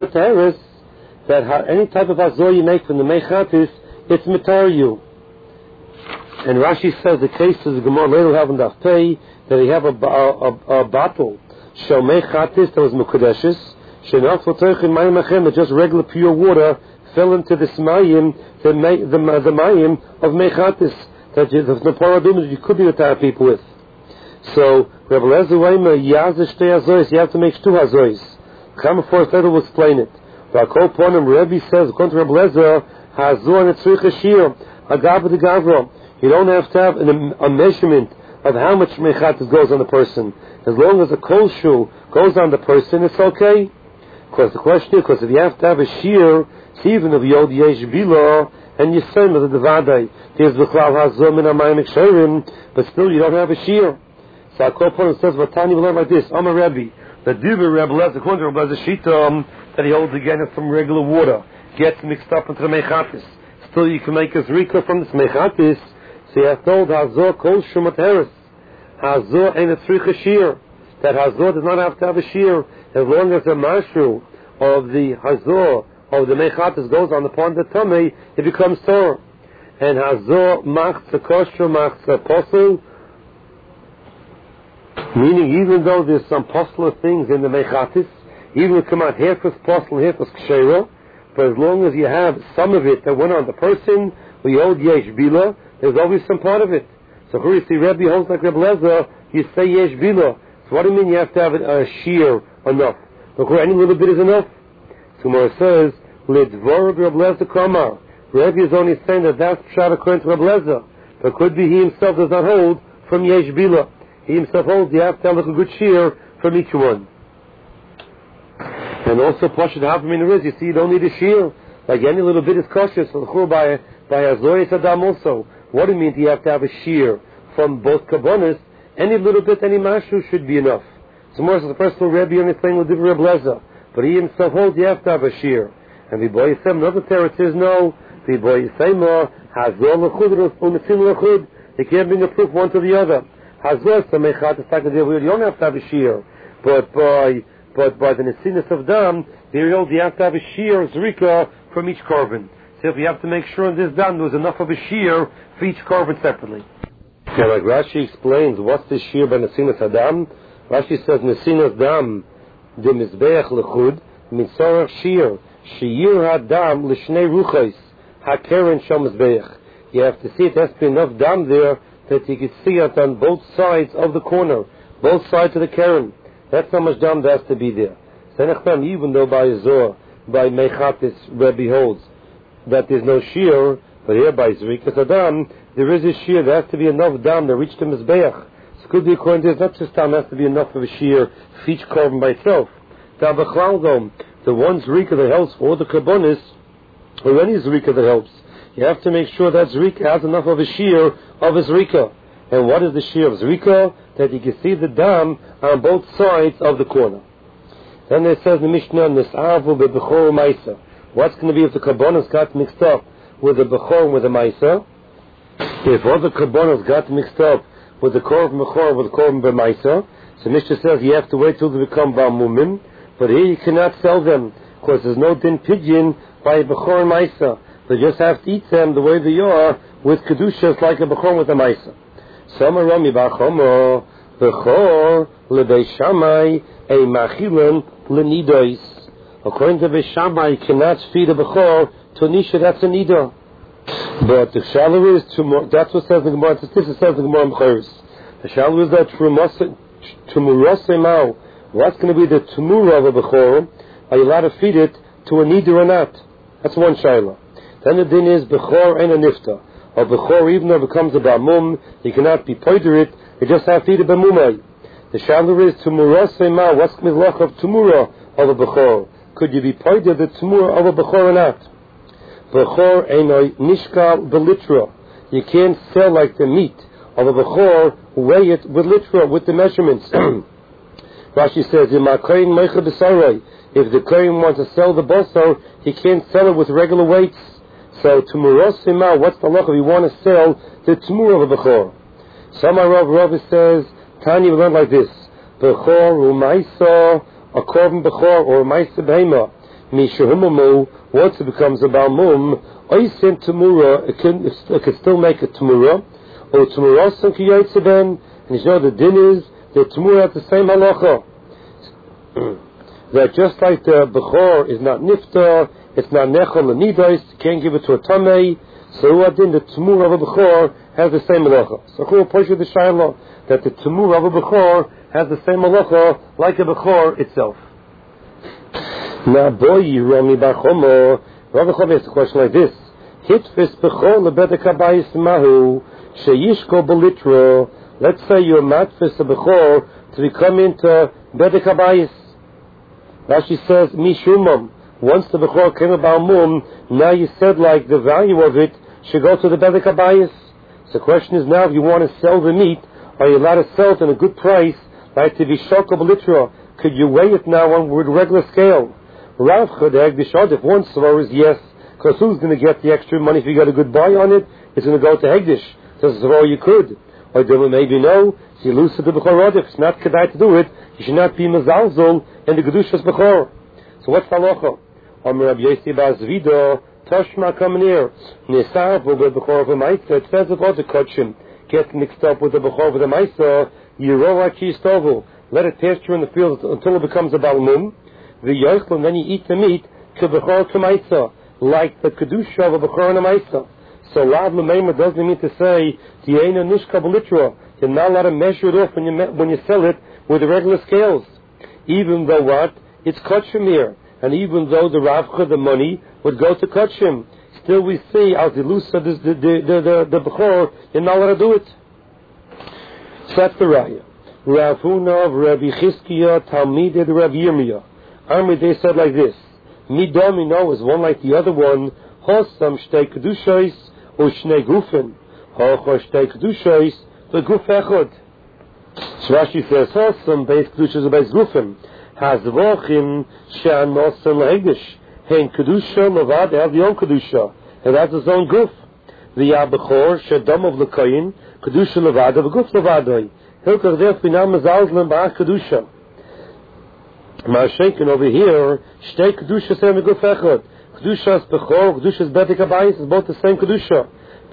Teres, that any type of azor you make from the mechatis, it's mitar you. And Rashi says the case is the Gemara later have in Daf Pei that they have a bottle shel mechatis that was mekudeshes, shenaf l'toichin mayim achem, that just regular pure water fell into this mayim, the mayim of mechatis, that the paradum that you could be with people with. So Rebbe Lezer Weimer yazeh shtei azois, you have to make two azois. Come before later will explain it. V'akol ponim Rebbe says according to Rebbe Lezer, hazor netzrich shir agav de gavro. You don't have to have a measurement of how much mechatis goes on the person. As long as a kol shoe goes on the person, it's okay. Because the question is, because if you have to have a shear, it's even if yod yesh bila and yisem of the devadai, there's b'chlal hazor min amayim eksherim, but still you don't have a shear. So Akol Ponim says, Vatani will learn like this, Amar Rebbe, the Diber Rebbe Lezer, according to Rebbe Lezer Shita, that he holds again is from regular water, gets mixed up into the mechatis. Still you can make a zrika from this mechatis. So you have told Hazor Kol Shumat Heres. Hazor ain't a tzricha shear. That Hazor does not have to have a shear as long as the mashu of the Hazor of the mechatis goes on the pond of tummy, it becomes Torah. And Hazor machza kosher machza posel, meaning even though there's some posler things in the mechatis, even if it come out half as posel, half as kshera, but as long as you have some of it that went on the person, we hold yesh bila, there's always some part of it. So here you see Rebbe holds like Rebbe Lezer, you say yesh bila. So what do you mean you have to have a shear enough? Look, any little bit is enough. So Gemara says, Lidvorog Rebbe Lezer Kamar. Rebbe is only saying that that's pshat according to Rebbe Lezer. But could be he himself does not hold from yesh bila. He himself holds you have to have a good shear from each one. And also Pashat Havmin is, you see you don't need a shear. Like any little bit is kosher, so by Azoyes Adam also. What do you mean? Do you have to have a shear from both kabbonis? Any little bit, any mashu should be enough. So more so the personal Rebbe only playing with different Rebbe Lezer, but he himself holds you have to have a shear. And the boy said another terror says no. The boy say more Hazor lechud unetzin lechud. They can't bring a proof one to the other. Hazor samechat the fact that you don't have to have a shear, but by the nesinus of dam, they hold you have to have a shear zrika from each korban. So if you have to make sure in this dam there was enough of a shear for each korban separately. Yeah, like Rashi explains, what's the shear by Nesinas Adam? Rashi says, Nesinas Dam, de Mizbeach Lechud, Mitzorach Shear, Sheir Hadam, Lishnei Ruchais, HaKeren Shal Mizbeach. You have to see it has to be enough dam there that you can see it on both sides of the corner, both sides of the Keren. That's how much dam there has to be there. Senechtam, even though by Zohar, by Mechatis, Rebbe holds that there's no shear, but here by Zrikas Adam, there is a shear. There has to be enough dam to reach the Mizbeach. So could be according to this, not just dam, has to be enough of a shear for each korban by itself. The one Zrika that helps for all the karbonis, or any Zrika that helps, you have to make sure that Zrika has enough of a shear of a Zrika. And what is the shear of Zrika? That you can see the dam on both sides of the corner. Then it says in the Mishnah, Nis'avu be'bechor Maisa. What's going to be if the karbonis got mixed up with the bechor and with the Maisa? If all the karbonos got mixed up with the korban bechor with the korban b'maisa, so Mishnah says you have to wait till they become ba'mumim, but here you cannot sell them because there's no din pidyon by bechor and maisa. They just have to eat them the way they are with kedushas like a bechor with a maisa. Sama rami ba'chomo bechor lebei shamai a machilan lenidois. According to Beishamai, you cannot feed a bechor to a nisha that's a nidah. But the shallow is that's what says the Gemara. This says the Gemara Mecharis. The shallow is that tumurosei. What's going to be the tumura of a bechor? Are you allowed to feed it to a neder or not? That's one shaila. Then the din is bechor and a nifta. A bechor, even though it becomes a ba'mum, you cannot be poider it. You just have to feed it ba'mumai. The shallow is tumurosei. What's going to be the of tumura of a bechor? Could you be poider the tumura of a bechor or not? Bechor einoi nishkal belitra. You can't sell like the meat of a bechor, weigh it with litra, with the measurements. Rashi says, if the kohen wants to sell the basar, he can't sell it with regular weights. So tumurosima, what's the loch if you want to sell the tumur of a bechor? Samar Rav says, Tanya we learned like this: Bechor u'maisa, a korban bechor or maisa behema. Mishahumamu, once it becomes a Balmum, Oisin Tamura, it can still make a Tamura, or Tamurasan Kiyotzeben, and you know the din is that Tamura has the same halacha. That just like the Bechor is not Nifta, it's not Nechol and Nidois, you can't give it to a Tamei, so Ruadin, the Tamura of a Bechor has the same halacha. So who will push you the Shiloh that the Tamura of a Bechor has the same halacha like a Bechor itself. Now, boy, Rami Bachomo, Rabbi Chomer asks a question like this: Hitfis Bechor lebedek habayis mahu sheyishko belitro. Let's say you're matfis a Bechor to become into bedek habayis. Rashi says mishumam. Once the Bechor came about mum, now you said like the value of it should go to the bedek habayis. So the question is now, if you want to sell the meat, are you allowed to sell it at a good price, like to be shoko belitro? Could you weigh it now on with regular scale? Rav Chodeg Bishad, if one svar is yes, because who's going to get the extra money if you got a good buy on it? It's going to go to Hegdish. So svar you could. Or maybe no, so you lose to the Bechor. If it's not kedai to do it, you should not be mezalzol in the Kedushas Bechor. So what's the halacha? Amar Rabbi Yossi Bar Zvido, Toshma Kamenir, Nisar V'Be Bechor of a Maisa. It says about the Kotchim get mixed up with the Bechor of the Maisa. Yirova Kistovu. Let it pasture in the field until it becomes a Balmum. The yochel, and then you eat the meat, kebechor k'maisa, like the kedusha of a bechor and a maisa. So lav l'meima doesn't mean to say tiena nishka b'litra. You're not allowed to measure it off when you sell it with the regular scales. Even though what? It's kotchemir, and even though the ravcha, the money, would go to kotchem, still we see as the lusa the bechor, you're not allowed to do it. So that's the raya. Rav Huna of Rabbi Chizkiya Talmidei Rabbi Yirmiyah. They said like this: Midomino is one like the other one. Hosam shtei kedushos or shnei gufen. Hocho shtei kedushos v'guf echad. So Rashi says hosam beis kedushos beis gufen. Hazvochim she'anosen le'egdish. Hein kedusha levad have the own kedusha. It has its own guf. V'yabechor she'dom of l'koyin kedusha levad v'guf levadoi. Hilkach der finam mezalzlem ba'ach kedusha. Ma'ashenkin over here, shtei kedusha same guf echad. Kedusha's bechor, kedusha's bedek habayis is both the same kedusha.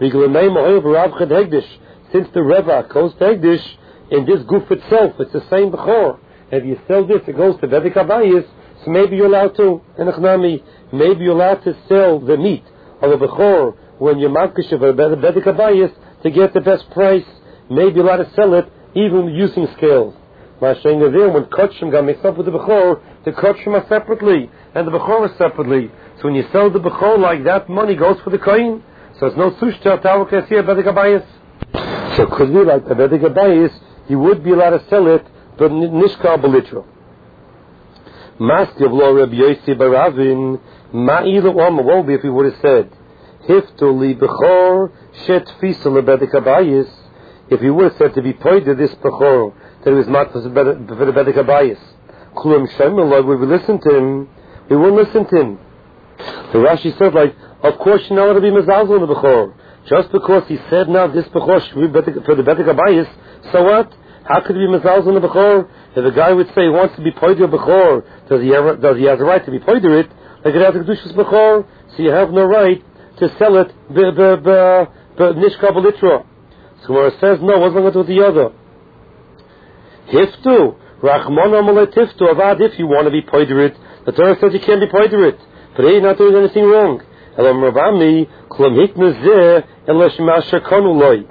Since the reva goes to hegdish, in this guf itself, it's the same bechor. If you sell this, it goes to bedek habayis. So maybe you're allowed to, maybe you're allowed to sell the meat of a bechor when you're malkish of a bedek habayis to get the best price. Maybe you're allowed to sell it even using scales. Ma'ashenkin there, when kotchim got mixed up with the bechor, the kotchim are separately and the bechor is separately. So when you sell the bechor like that, money goes for the kohen. So it's no sushta tawakas here bedek habayis. So could be like the bedek habayis, you would be allowed to sell it, but nishkal belitro. Master of law Rabbi Yossi Baravin, ma'ilu oma, what would be if he would have said, hiftu li bechor shet fisa le bedek habayis, if he would have said to be pointed this bechor, that he was not for the bedek habayis. Kulam Shemeloi, we would listen to him. We won't listen to him. The Rashi said, like, of course you're not allowed to be mezalzel in the bechor. Just because he said now this bechor should be for the bedek habayis, so what? How could he be mezalzel in the bechor? If a guy would say he wants to be poider bechor, does he have a right to be poider it? Like it has a kedushas bechor, so you have no right to sell it nishka belitra. So where it says no, what's wrong with the other? Hiftu, Rachmana Malay Tiftu, Avad, if you want to be poiderit, the Torah says you can't be poiderit, but he's not doing anything wrong. Elam Ravami, Klam Hikna Zeh, Elesh Masha Konuloi.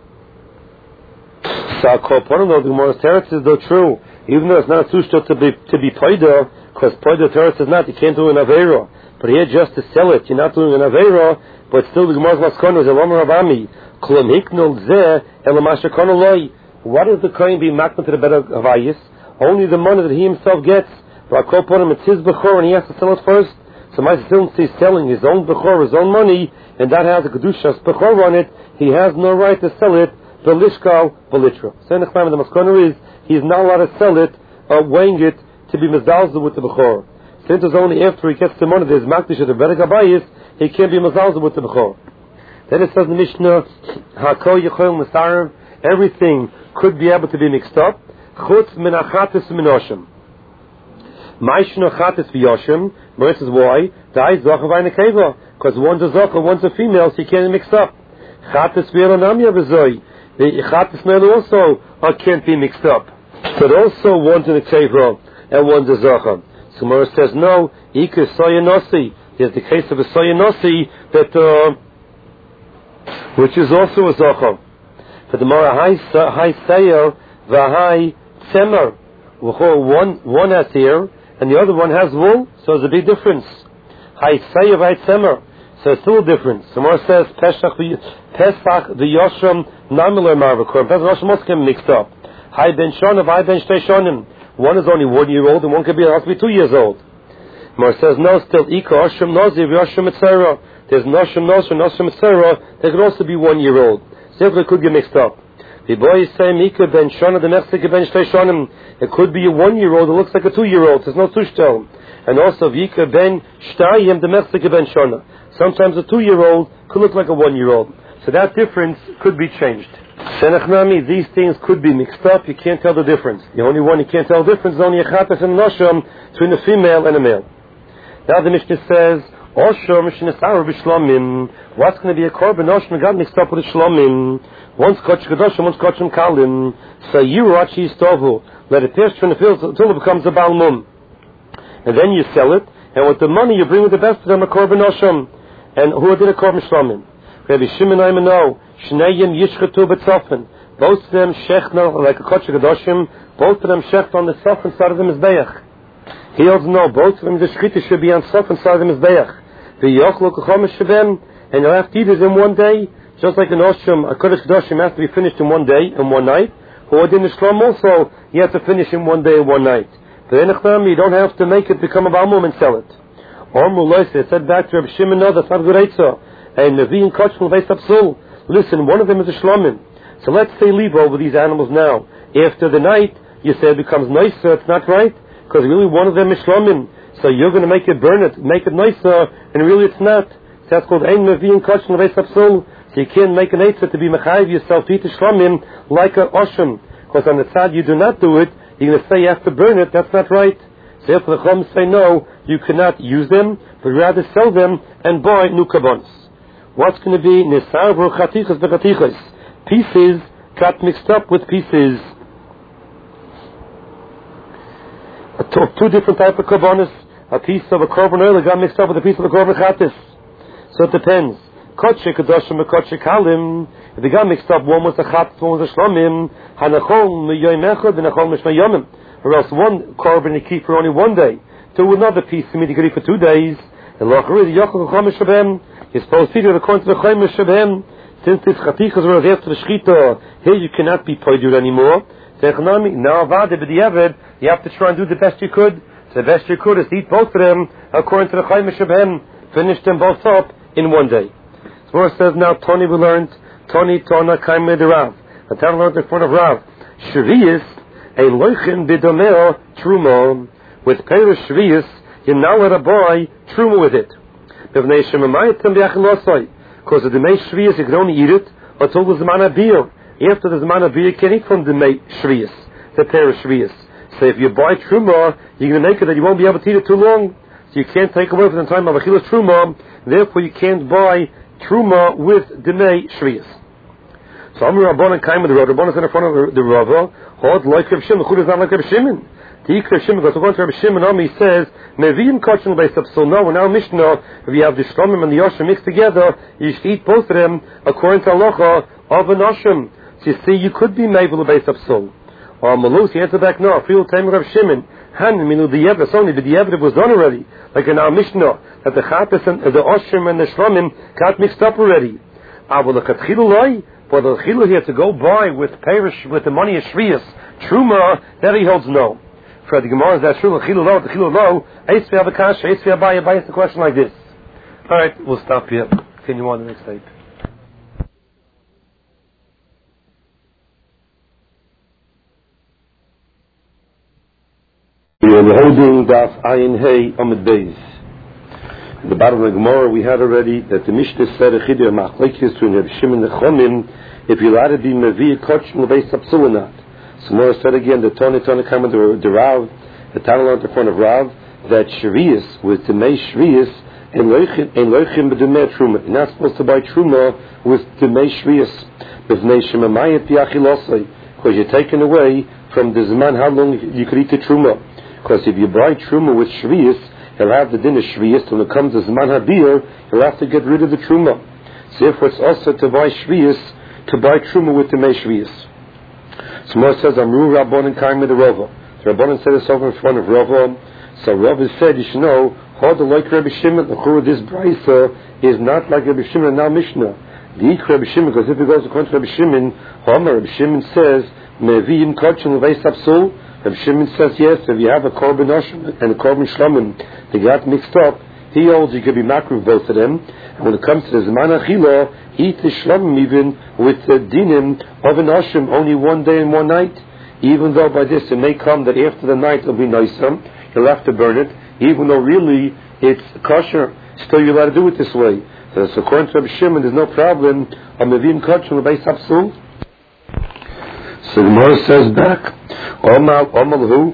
So, Kopono, the Gemara Teretz is though true, even though it's not sushta to be poider, because poider Teretz is not, you can't do an Aveira. But here just to sell it, you're not doing an Aveira, but still the Gemara's Maskono is Elam Ravami, Klam Hikna Zeh, Elam Masha Konuloi. What does the kohen be makna to the bedek habayis? Only the money that he himself gets. It's his bechor and he has to sell it first. So my still is selling his own bechor, his own money, and that has a kedushas bechor on it. He has no right to sell it the lishkal belitra. So the maskoner is he's not allowed to sell it or weighing it to be mezalzel with the bechor. Since it's only after he gets the money that is makdish to the bedek habayis, he can't be mezalzel with the bechor. Then it says in the Mishnah, Hakol Yechol Masarim, everything could be able to be mixed up. Chutz min achatis min oshim. Ma'ishno achatis v'yoshim Gemara says, why? Because one's a zocha, one's a female, so you can't mix up. Chatas v'elanamya v'zoi. The chatas male also can't be mixed up. But also one's in a kevra and one's a zocha. So Gemara says, no, Ika Soyanosi. There's the case of a Soyanosi that, which is also a zocha. For the Gemara, high sayer, v'hai tzemer. One has hair, and the other one has wool, so there's a big difference. High sayer, v'hai tzemer. So it's still a difference. The Gemara says, Pesach the Yoshram Namilar Marvakur. Pesach Yoshram also can be mixed up. High ben shonim, high ben shtei shonim. One is only 1 year old, and one has to be 2 years old. The Gemara says, no, still, Ika Oshram Noziv, Yoshram Etzera. There's Noshram Nosra, Noshram Etzera. They could also be 1 year old. So it could get mixed up. The boy is saying, Ika ben shonim, the Mechzik ben shtei shonim. It could be a 1 year old, it looks like a 2 year old. There's no tushtel. And also, Vika ben shtayim, the Mechzik ben shona. Sometimes a 2 year old could look like a 1 year old. So that difference could be changed. Senachnami, these things could be mixed up. You can't tell the difference. The only one you can't tell the difference is only a chatas and a nosham between a female and a male. Now the Mishnah says, Osham Mishnah b'shlamim. What's going to be a korban nosham got mixed up with a shlamim? One's kach kadoshim, one's kachim kalim. So you rachi stovu. Let it pierce from the field until it becomes a balmum. And then you sell it, and with the money you bring with the best of them a korban nosham. And who did a korban shlamim? Rabbi Shimon Aimano, Shneyim Yishchetu B'Tzofen. Both of them shechna like a kach kadoshim. Both of them shech on the Tzofen side of the Mizbeach. He holds no. Both of them the shechita should be on Tzofen side of the Mizbeach. The yochlo kachomish shabem, and you'll have to eat it in 1 day, just like an osham, a kodesh kadoshim has to be finished in 1 day and 1 night. Who did the shlam also, you have to finish in 1 day and 1 night. The enechnam, you don't have to make it become a balmum and sell it. Or muloise, it said back to Rabbi Shimon, no, that's not good eitzah. And Navi and Koch will listen, one of them is a shlamim. So let's say leave over these animals now. After the night, you say it becomes nicer, it's not right, because really one of them is shlamim. So you're going to make it burn it, make it nicer, and really it's not. So that's called Ein Navi and Koch So you can't make an eitzah to be mechayiv yourself to eat the shlamim like a osham. Because on the side you do not do it, you're going to say you have to burn it, that's not right. So therefore the Chum say no, you cannot use them, but rather sell them and buy new kabons. What's going to be nisar v'ro chatichas v'chatichas? Pieces got mixed up with pieces. Two different types of karbonis. A piece of a korban oil got mixed up with a piece of a korban chatis. So it depends. Kodshe kadoshim and kodshe kalim. If they got mixed up, one was a chatis, one was a shlomim. Hanachol miyoyim echad v'nachol mishmayomim. Or else one korban you keep for only 1 day. To another piece you could eat for 2 days. And lochari the yochel chomish shabem. You're supposed to feed it according to the chomish shabem. Since these chatichas were after the shchita, here you cannot be poidur anymore. Now you have to try and do the best you could. So the best you could is eat both of them according to the chomish shabem. Finish them both up in 1 day. So Gemara says now Tony we learned Tony Tona Kaimei the Rav. The Tana learned in front of Rav. Shviyis a loichin bidomeo truma. With Peir Shviyis you're now let a buy truma with it. Because the Demei Shviyis you can only eat it until the Zman Abir. After the Zman Abir you can't eat from the Demei Shviyis, the Peir Shviyis. So if you buy truma, you're going to make it that you won't be able to eat it too long. So you can't take away from the time of Achilas Truma, therefore you can't buy Truma with Demei Shviyis. So Amr Rabbanan came with the Rav. Rabbanan is in front of the Rav. Hod like Rav Shimon. Chud is not like Rav Shimon. The Ikra Shimon goes according to Rav Shimon. He says Mevim Kachin based up. So now in our Mishnah, if you have the Shlomim and the Yoshim mixed together, you should eat both of them according to Halacha of an Oshim. So you see, you could be Mevil based up. So Malus, he answered back no. Free will tell Rav Shimon. Han minu the Yevra only, but the Yevra was done already. Like in our Mishnah, that the Chatas and the Oshim and the Shlomim got mixed up already. But the Chilu here to go buy with Perish with the money of Shviyas, Truma, that he holds no. For the Gemara is that true, the Chilu lo, Eis vi Abakash, Eis vi Abai, Abai is the question like this. Alright, we'll stop here. Continue on the next tape. We are holding Daf Ayin Hey Amid Beis. In the bottom of the Gemara we had already that the Mishnah said a Chidir Machlekes between Rav Shimon and Chomim if you allowed to be Mevi Koch L'Beis Sapsul or not. So Gemara said again the Tony came with the Rav, the Tana learned in front of Rav that Shvius with Demei Shvius and Loichim b'Demei Truma. You're not supposed to buy Truma with Demei Shvius. Because you're taken away from the Zman how long you could eat the Truma. Because if you buy Truma with Shvius, he'll have the din of Shvius. When it comes to Zman Habir, he'll have to get rid of the Truma. So therefore it's also to buy Shvius, to buy Truma with Demei Shvius. So Mor says, Amru Rabbanan Kaim with the Rava. The Rabbanan said this over in front of Rava. So Rava said, you should know, how the like Rabbi Shimon, this Brisa is not like Rabbi Shimon and now Mishnah. The Rabbi Shimon, because if it goes according to Rabbi Shimon, Rabbi Shimon says, Mevi'im Kodshim Levei Sapsul. Rabbi Shimon says, yes, if you have a Korban Oshim and a Korban Shlomim, they got mixed up, he holds you could be makruv both of them. And when it comes to the Zman Achila, eat the Shlomim even with the dinim of an Oshim, only one day and one night. Even though by this it may come that after the night it'll be nicer, you'll have to burn it, even though really it's kosher, still you're allowed to do it this way. So according to Rabbi Shimon, there's no problem on Mevim Kodshim Levei Sapsul. So the Gemara says back, Omal who?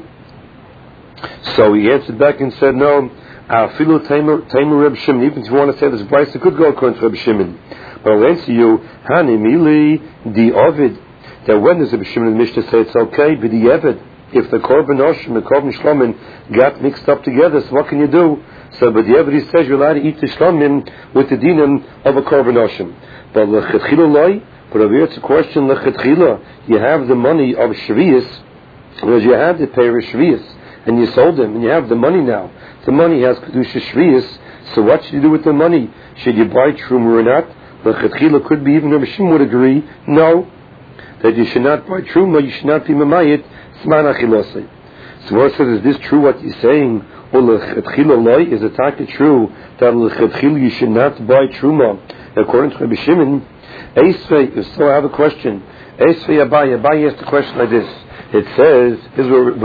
So he answered back and said, no, Afilu Tamer Rabbi Shimon. Even if you want to say this price, it could go according to Rabbi Shimon. But I'll answer you, Hani Mili Di Ovid. That when does Rabbi Shimon and Mishnah say it's okay? But the Evid, if the Korban Oshim and Korban Shlomim got mixed up together, so what can you do? So, but the Evid says you're allowed to eat the Shlomim with the dinim of a Korban Oshim. But L'chetchila Loi, but over here it's a question, L'chetchila, you have the money of Shvius, because you had the pair of Shvius, and you sold them, and you have the money now. The money has Kedusha Shvius, so what should you do with the money? Should you buy Truma or not? L'chetchila could be, even Rabbi Shimon would agree, no, that you should not buy Truma, you should not be Mamayit, Zman Achilosei. So what says, is this true what you're saying? Or L'chetchila Loi, is it actually true that L'chetchila you should not buy Truma? According to Rabbi Shimon, Eisvei, so I have a question. Eisvei Abai asked a question like this. It says,